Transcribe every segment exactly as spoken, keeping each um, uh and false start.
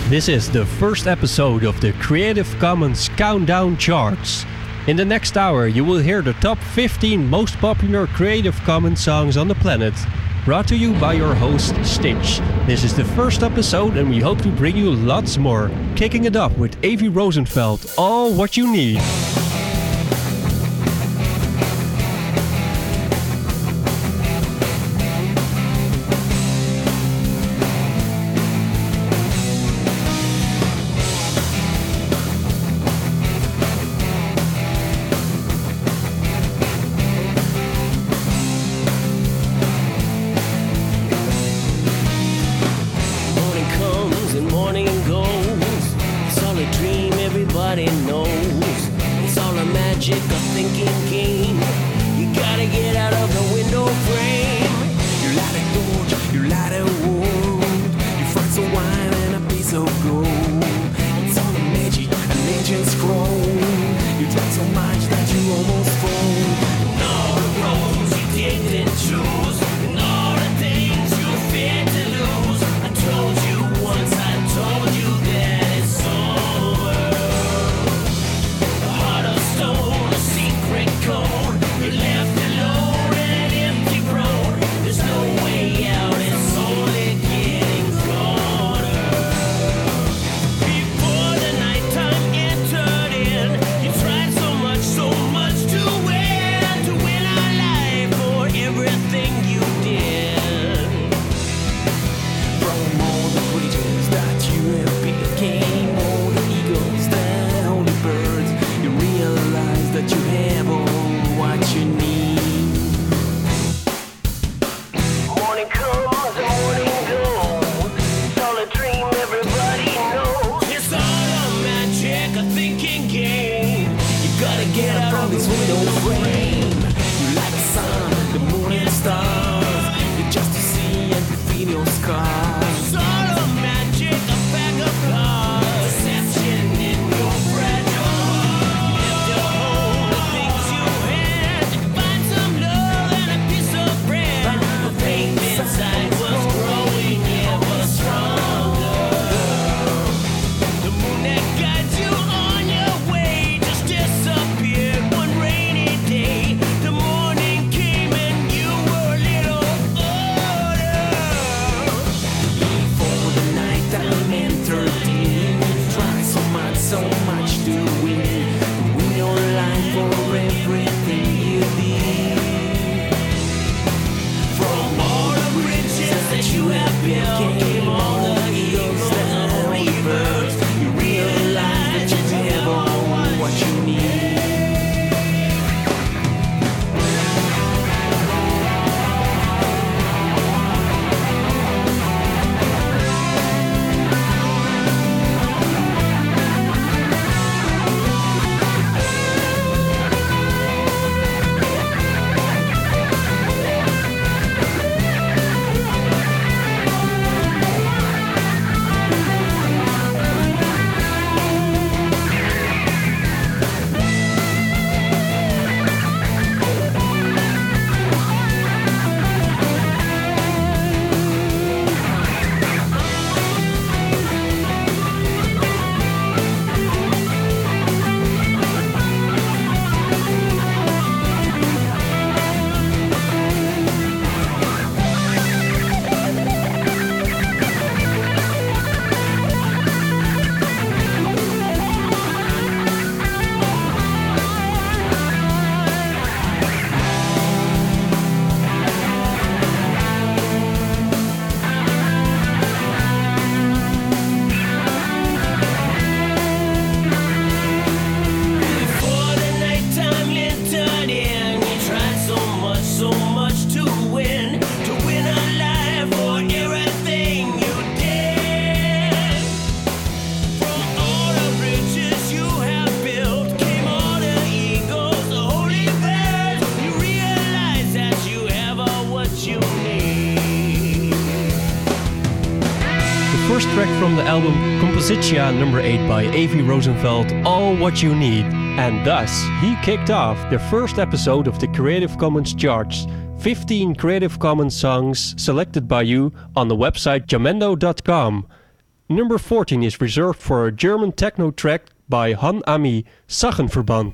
This is the first episode of the Creative Commons Countdown Charts. In the next hour you will hear the top fifteen most popular Creative Commons songs on the planet, brought to you by your host Stitch. This is the first episode and we hope to bring you lots more. Kicking it up with Avi Rosenfeld, All What You Need. Album Compositia number eight by Avi Rosenfeld, All What You Need. And thus, he kicked off the first episode of the Creative Commons Charts. fifteen Creative Commons songs selected by you on the website jamendo dot com. Number fourteen is reserved for a German techno track by Han Ami, Sachenverband.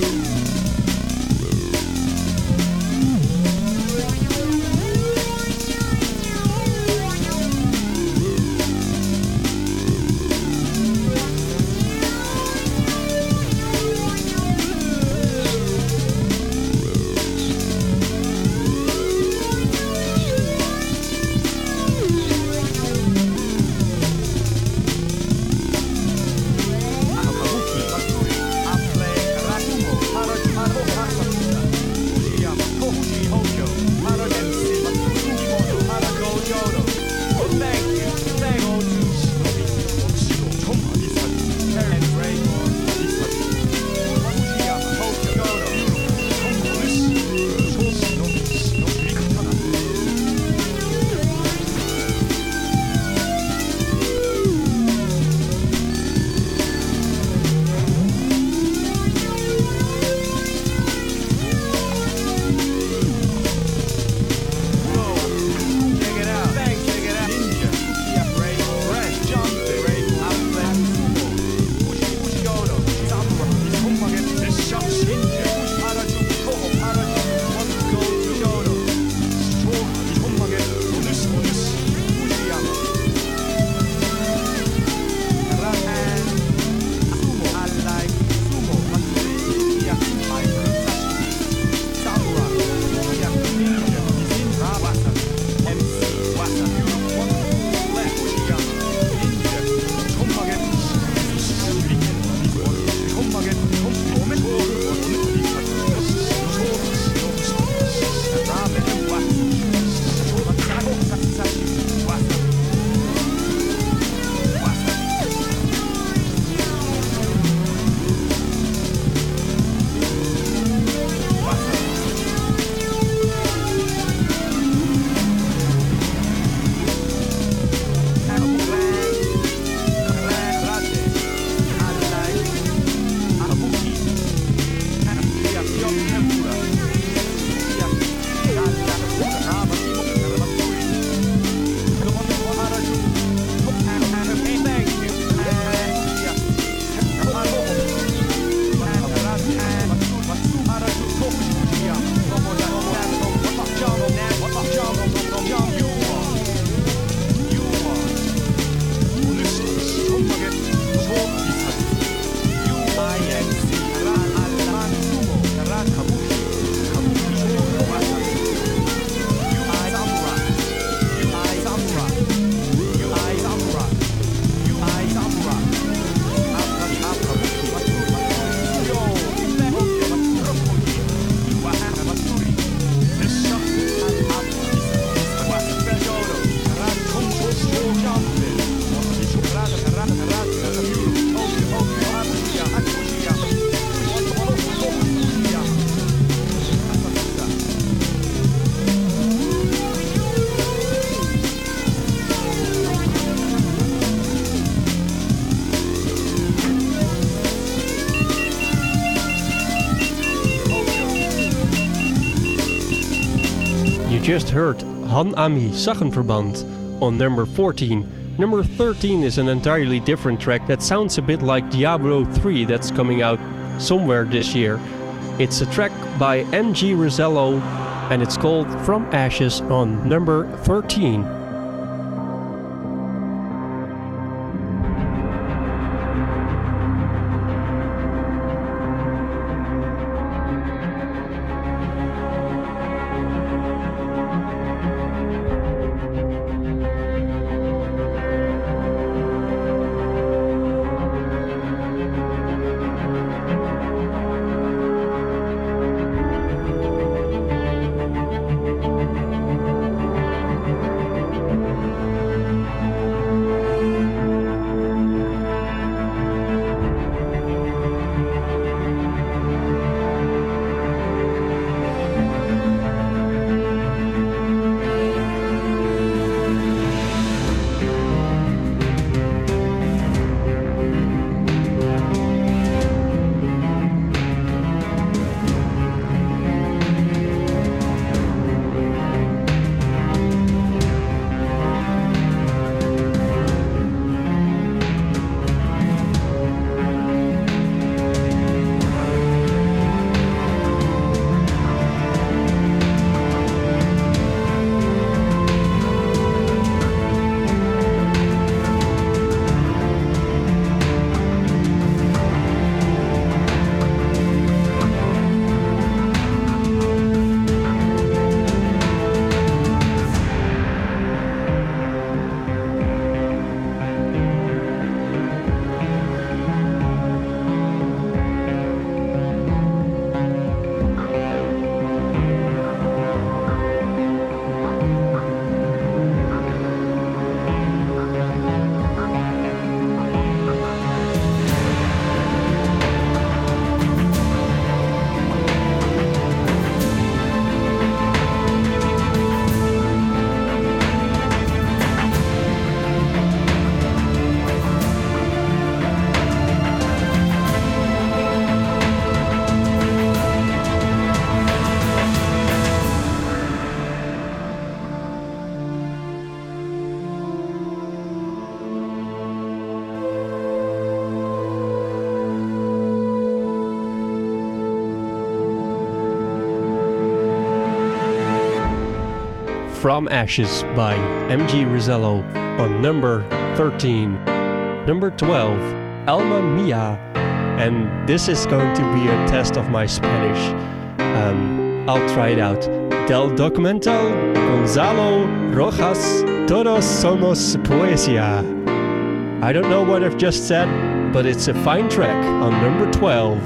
Just heard Han Ami, Sachenverband on number fourteen. Number thirteen is an entirely different track that sounds a bit like Diablo three that's coming out somewhere this year. It's a track by M G Rosello and it's called From Ashes on number thirteen. From Ashes by M G Rizzello on number thirteen. Number twelve, Alma Mia. And this is going to be a test of my Spanish. Um, I'll try it out. Del documental Gonzalo Rojas, Todos Somos Poesia. I don't know what I've just said, but it's a fine track on number twelve.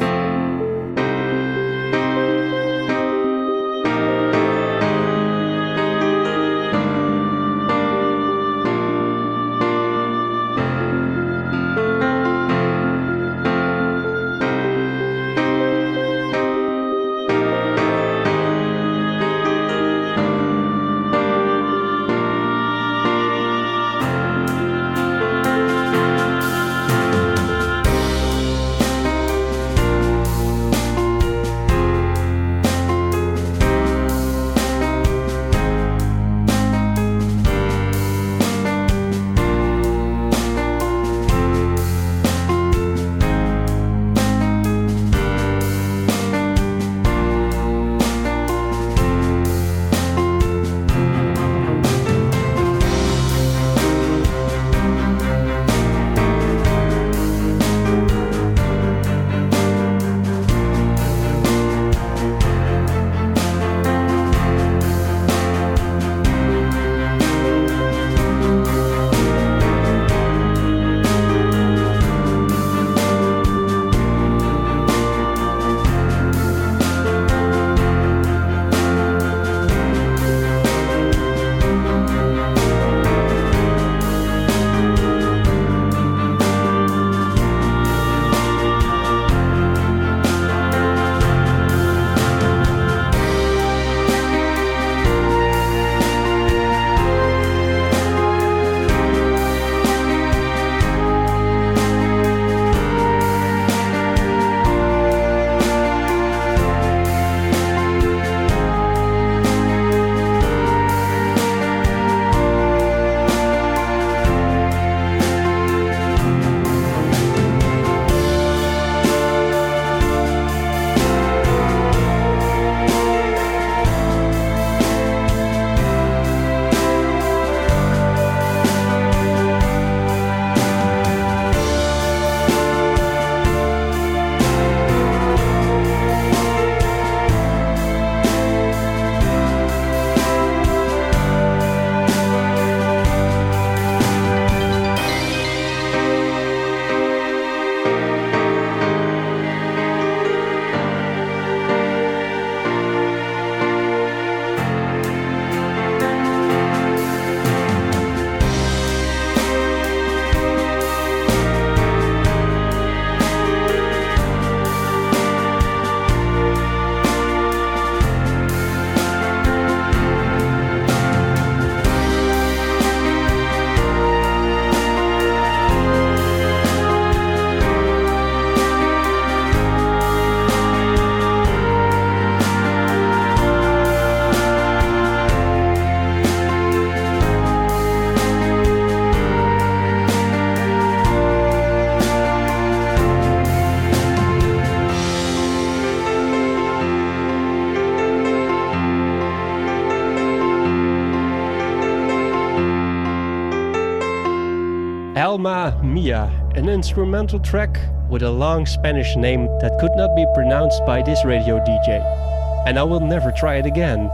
Alma Mia, an instrumental track with a long Spanish name that could not be pronounced by this radio D J. And I will never try it again.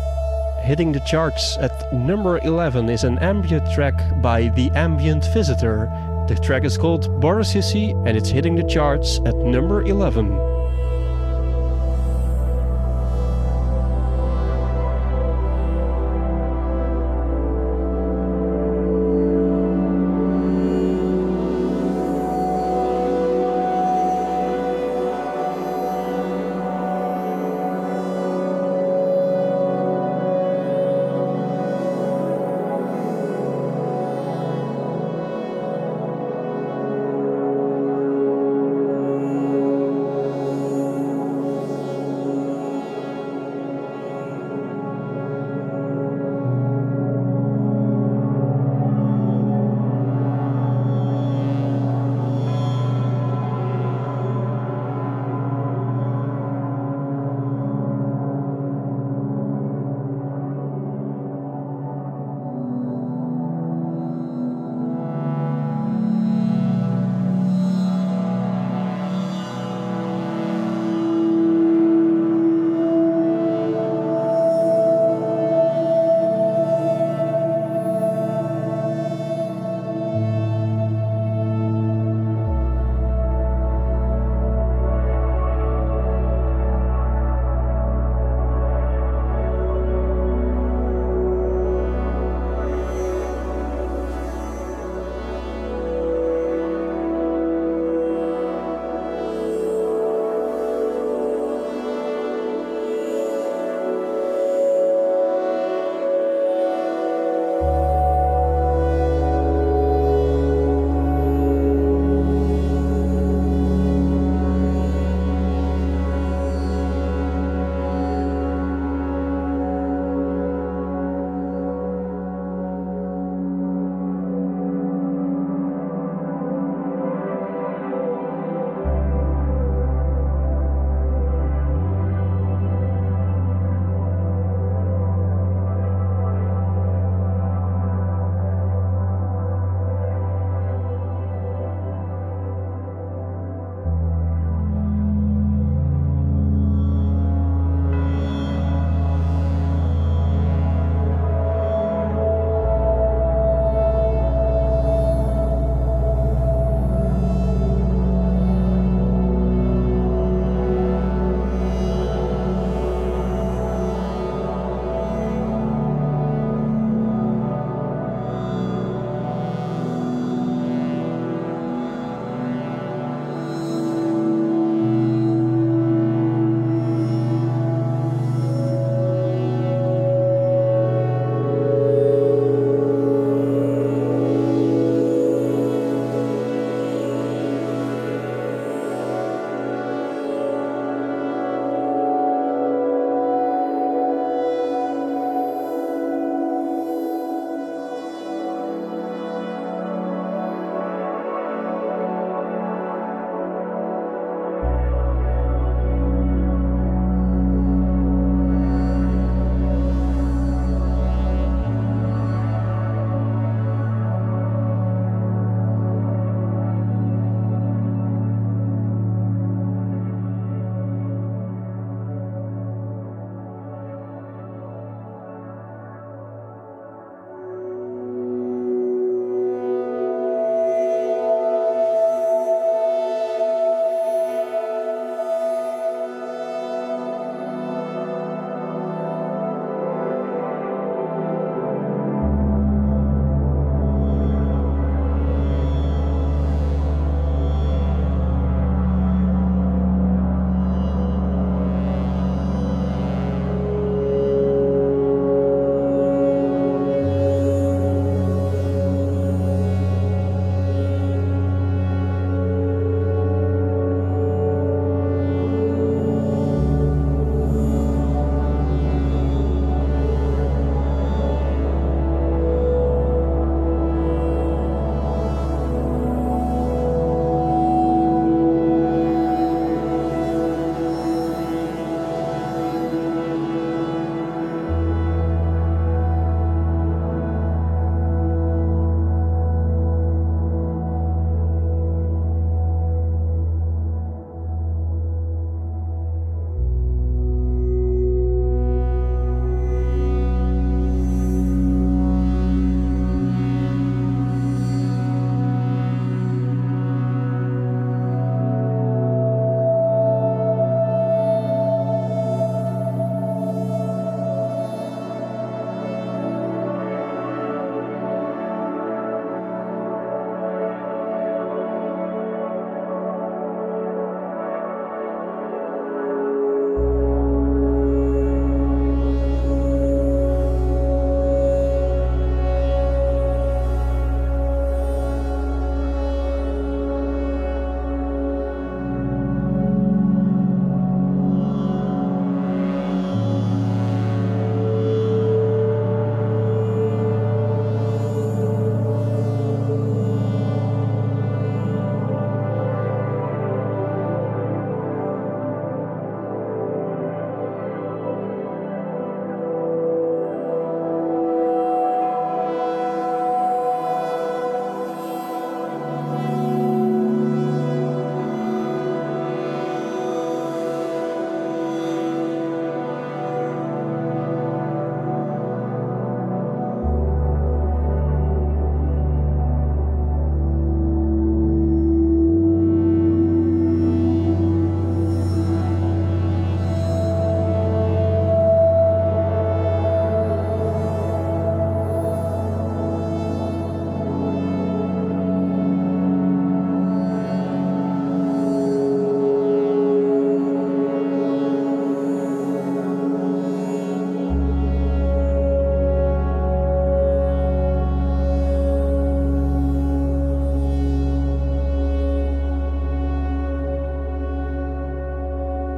Hitting the charts at number eleven is an ambient track by The Ambient Visitor. The track is called Borosisi and it's hitting the charts at number eleven.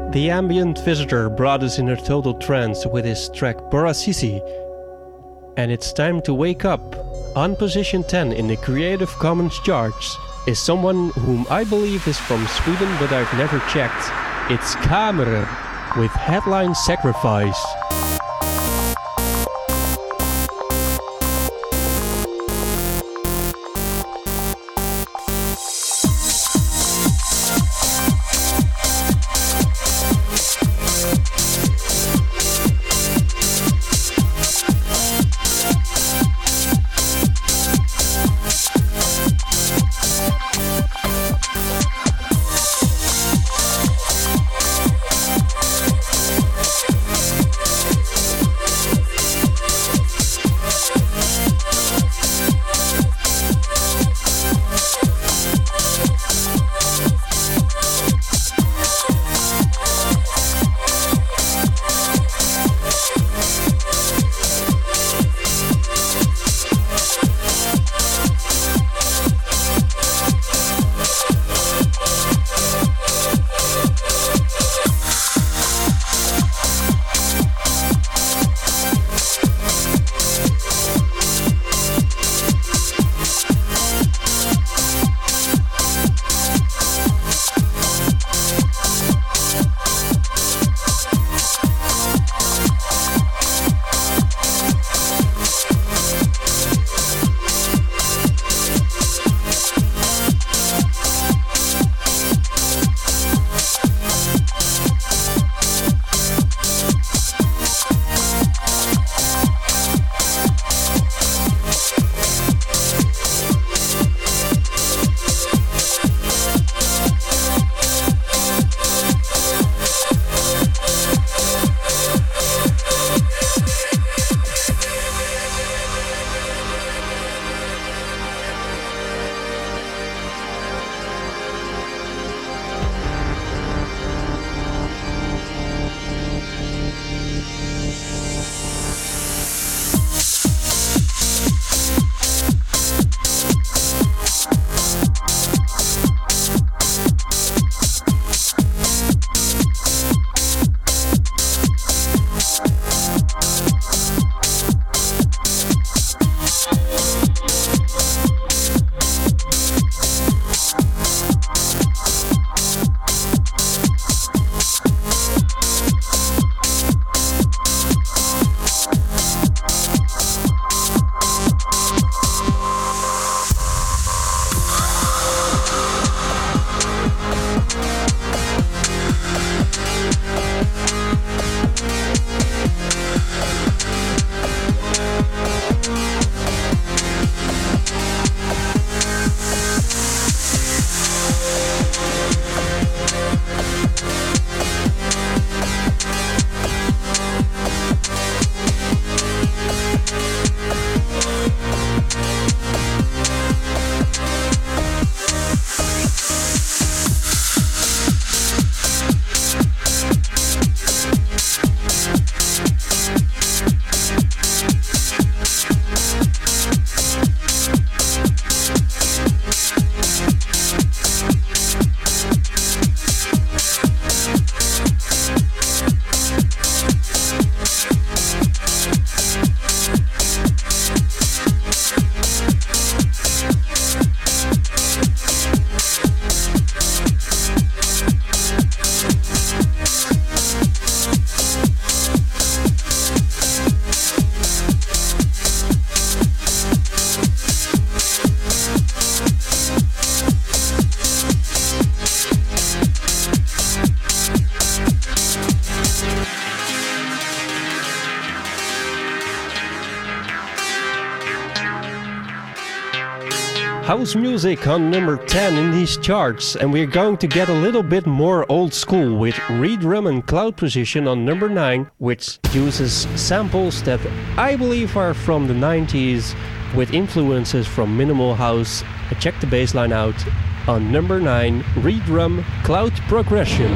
The ambient visitor brought us in a total trance with his track Borasisi. And it's time to wake up. On position ten in the Creative Commons charts is someone whom I believe is from Sweden, but I've never checked. It's Kamerer with Headline Sacrifice. House music on number ten in these charts, and we're going to get a little bit more old school with Redrum and Cloud Position on number nine, which uses samples that I believe are from the nineties with influences from minimal house. Check the bassline out. On number nine, Redrum, Cloud Progression.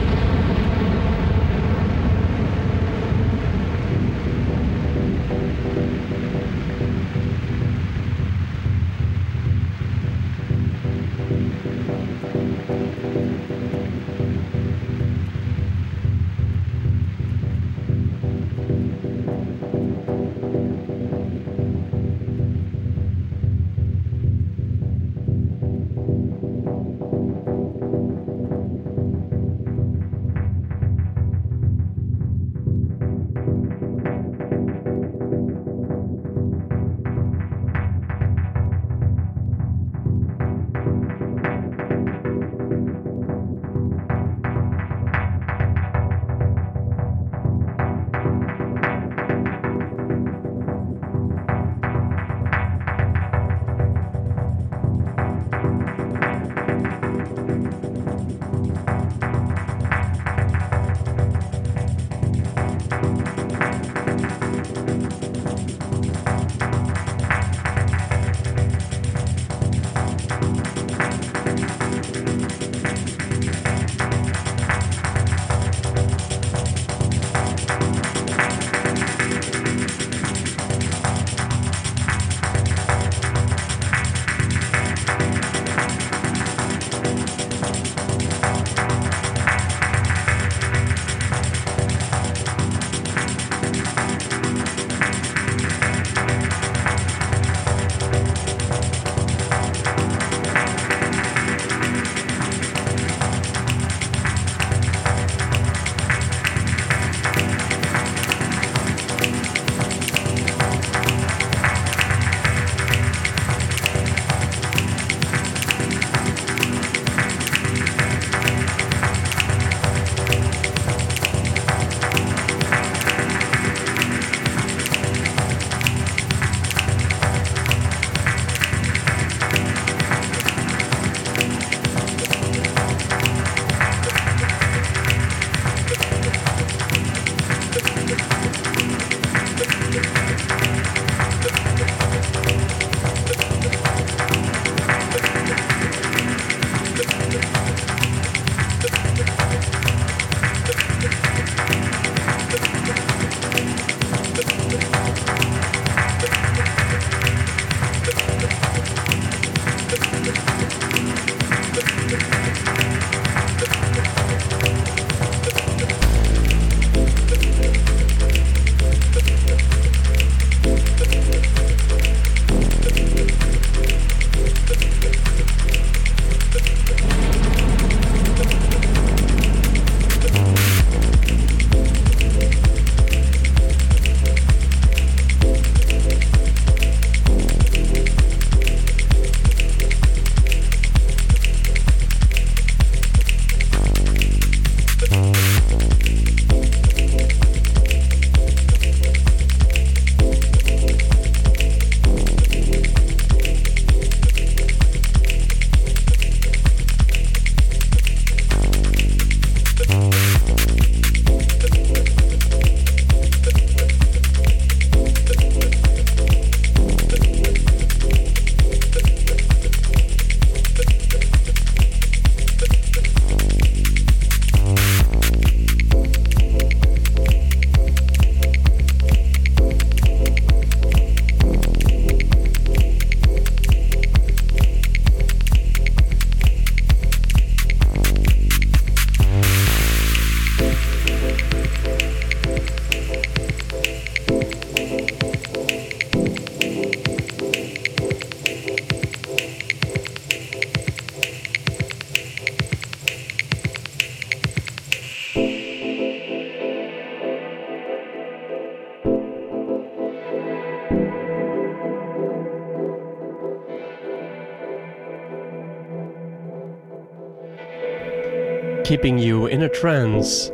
keeping you in a trance.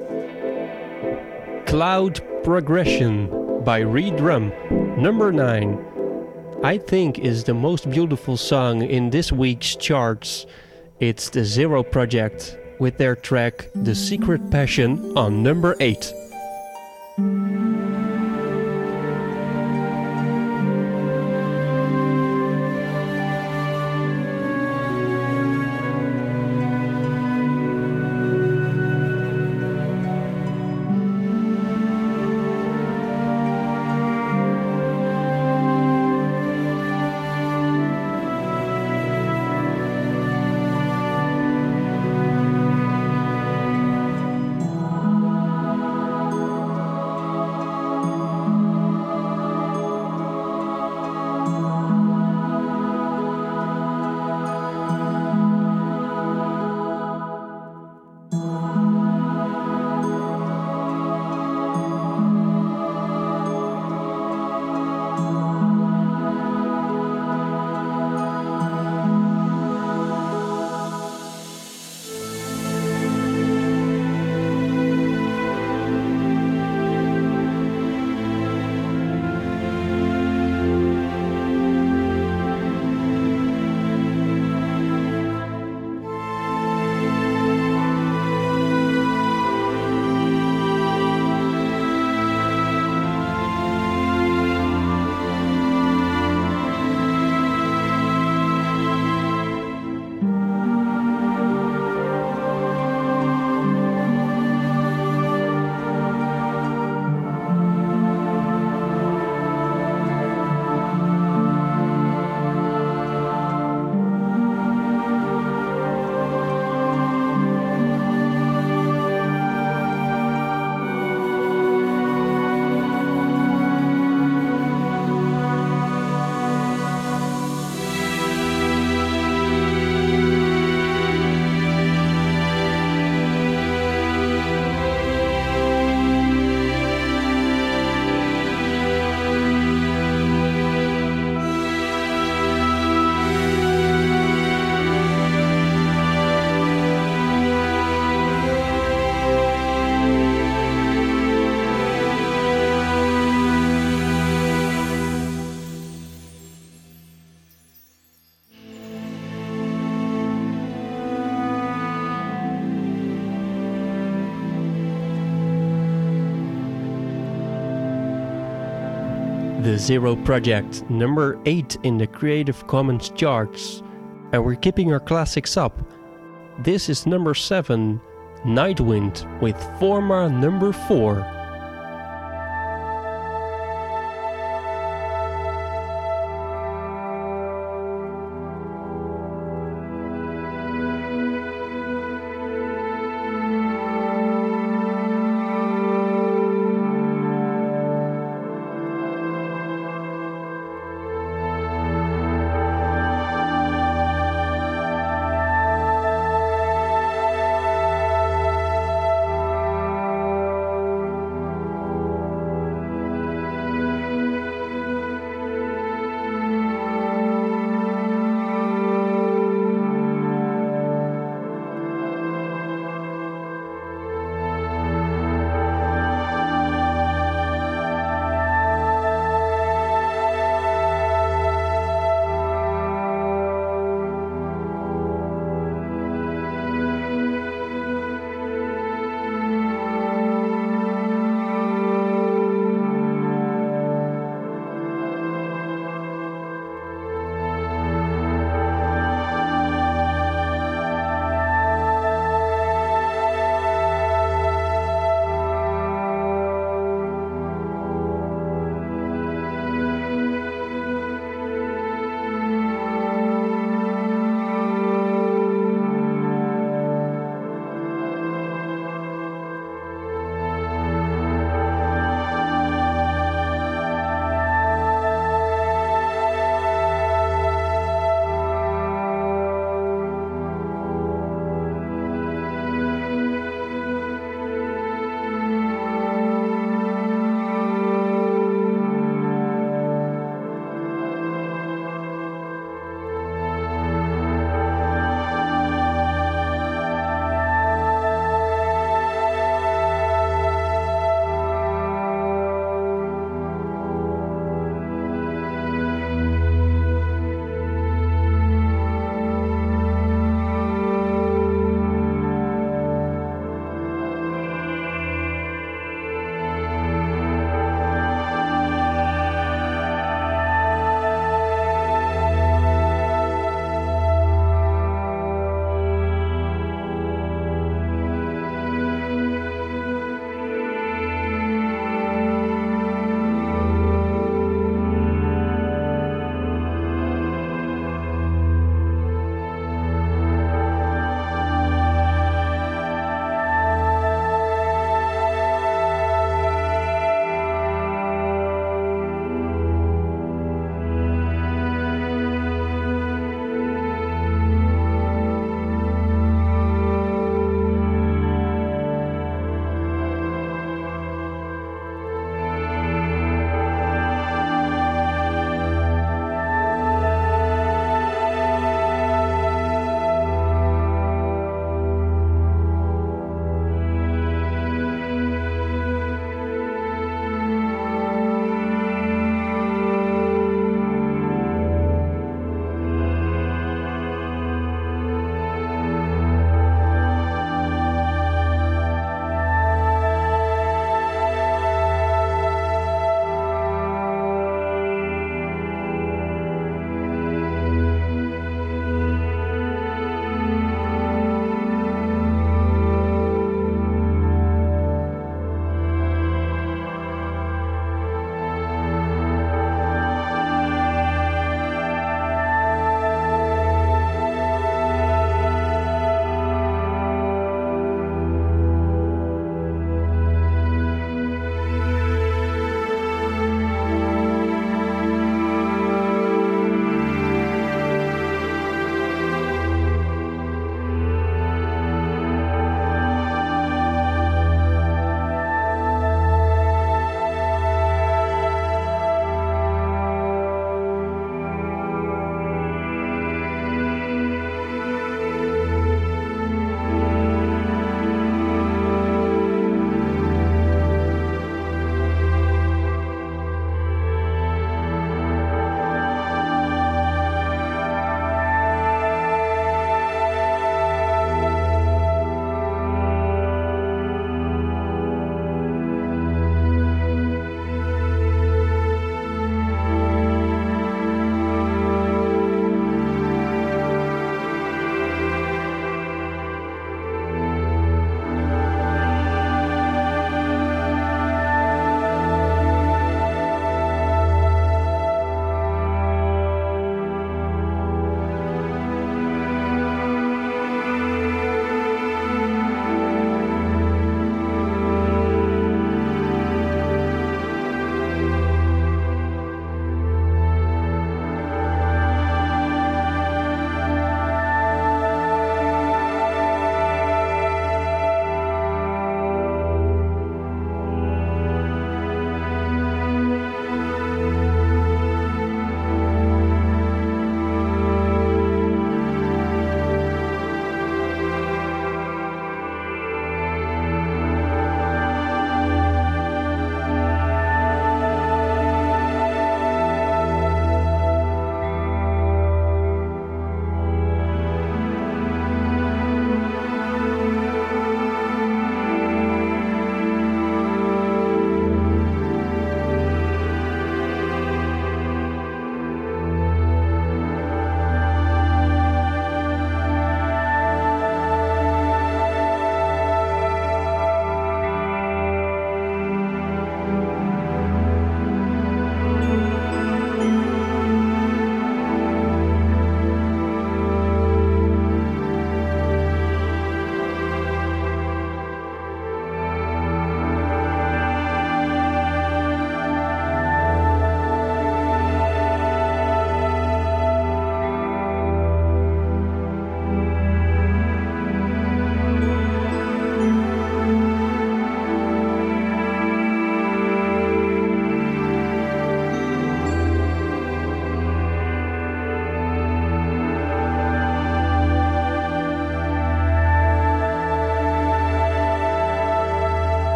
Cloud Progression by Redrum, number nine. I think is the most beautiful song in this week's charts. It's the Zero Project with their track The Secret Passion on number eight. The Zero Project, number eight in the Creative Commons charts. And we're keeping our classics up. This is number seven, Nightwind with Forma number four.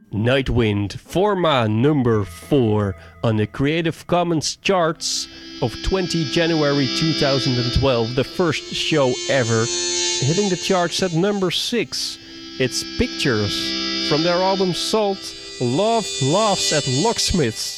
Nightwind, Forma number four on the Creative Commons charts of twentieth January two thousand twelve, the first show ever, hitting the charts at number six. It's Pictures from their album Salt, Love Laughs at Locksmiths.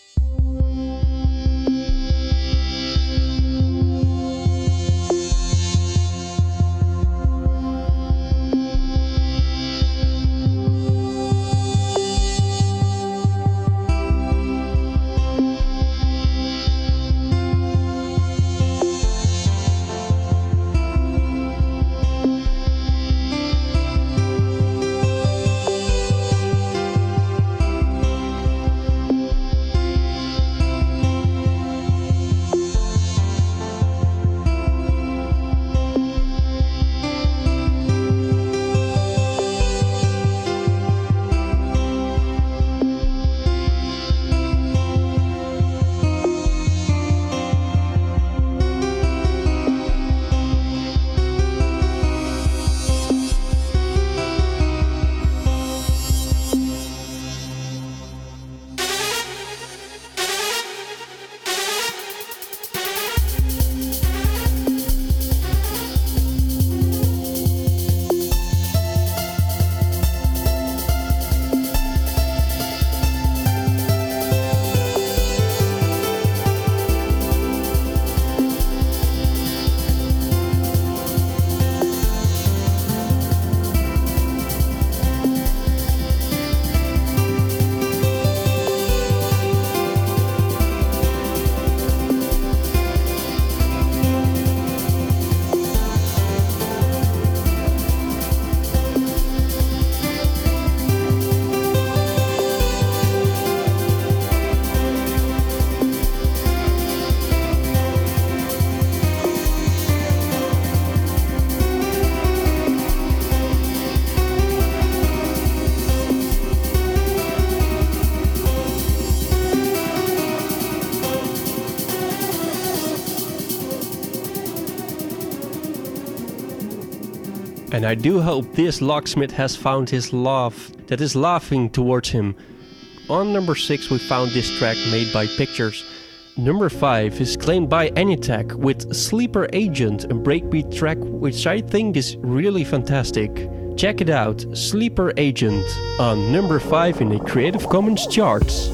And I do hope this locksmith has found his love that is laughing towards him. On number six we found this track made by Pictures. Number five is claimed by Anytech with Sleeper Agent, a breakbeat track which I think is really fantastic. Check it out, Sleeper Agent, on number five in the Creative Commons charts.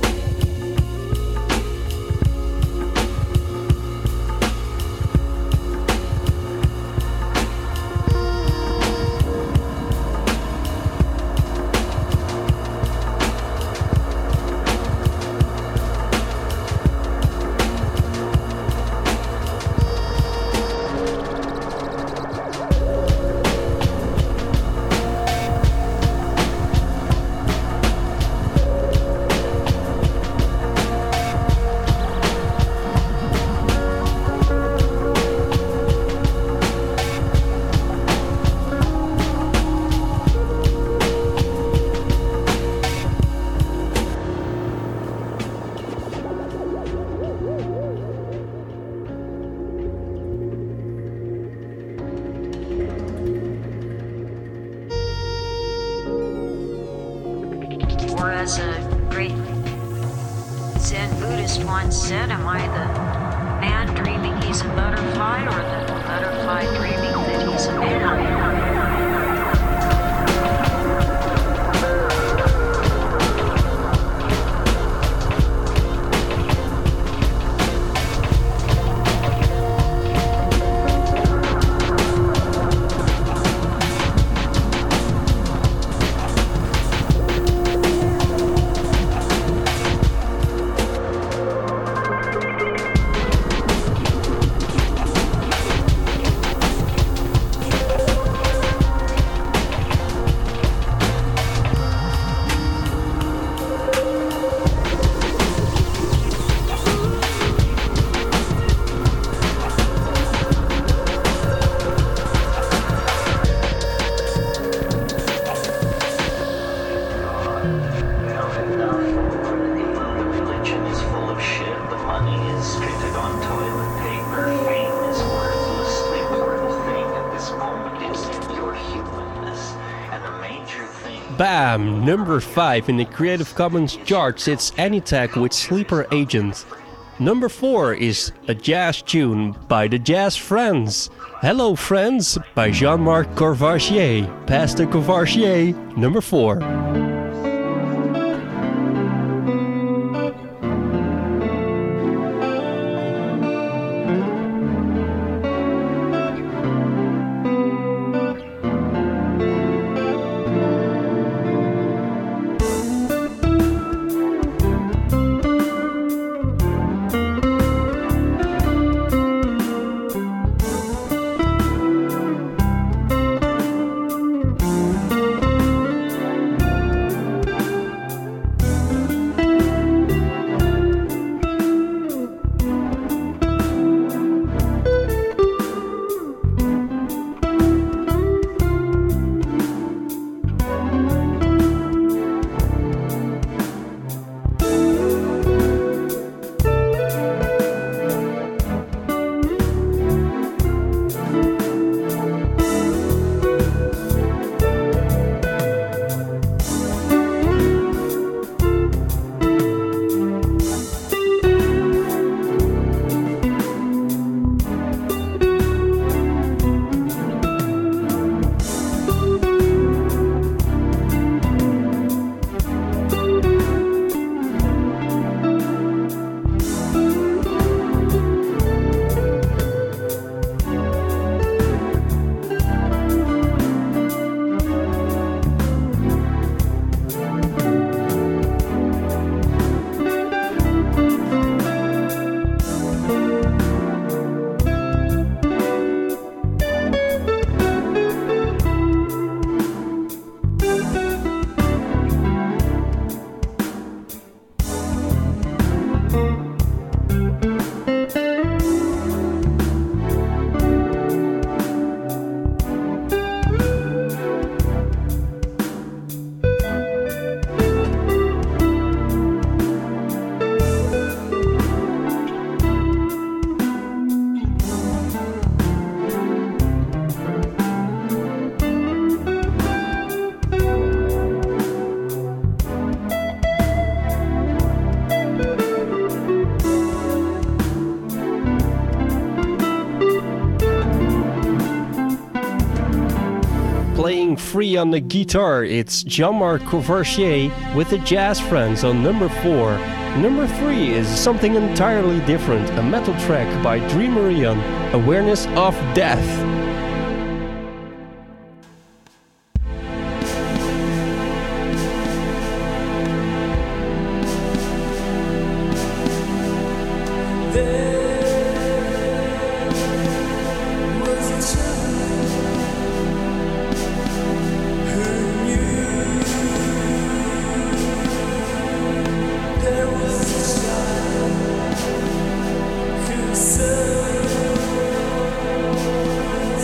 As a great Zen Buddhist once said, am I the man dreaming he's a butterfly or the butterfly dreaming that he's a man? Bam! Number five in the Creative Commons charts, it's Anytech with Sleeper Agent. Number four is a jazz tune by the Jazz Friends. Hello Friends by Jean-Marc Courvoisier. Pastor Courvoisier, number four. Playing free on the guitar, it's Jean-Marc Courvoisier with the Jazz Friends on number four. Number three is something entirely different, a metal track by Dreamerion, Awareness of Death. So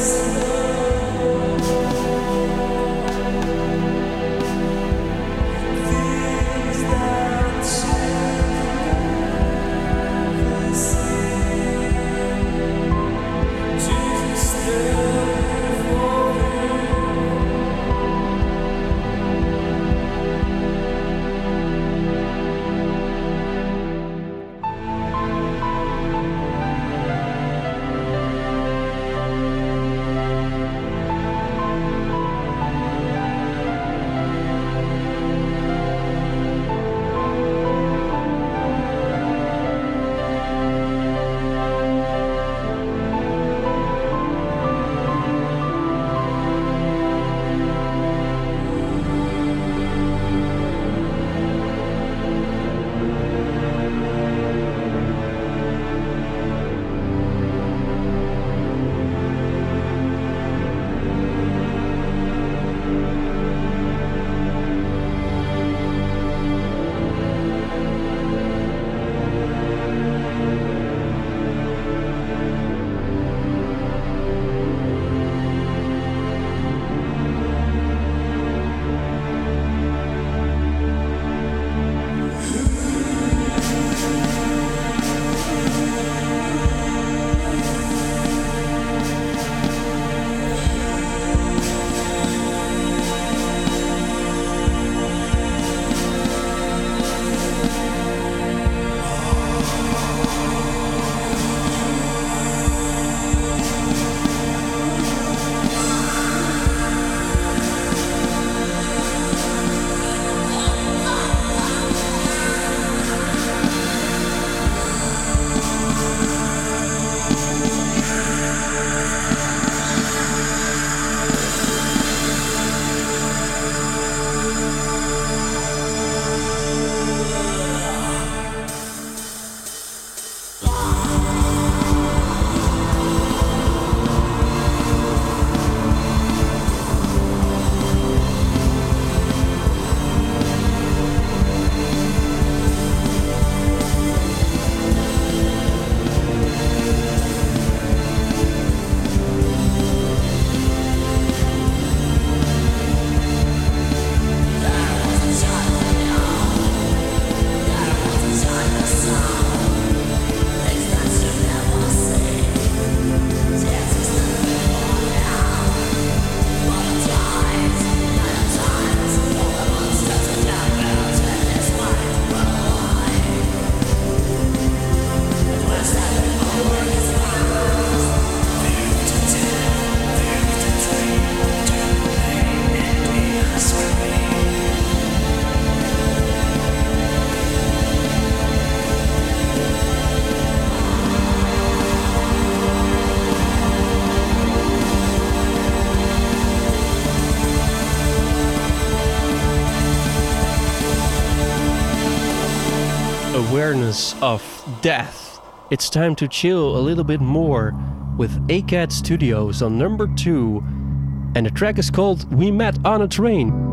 awareness of death, it's time to chill a little bit more with A C A D Studios on number two, and the track is called We Met on a Train.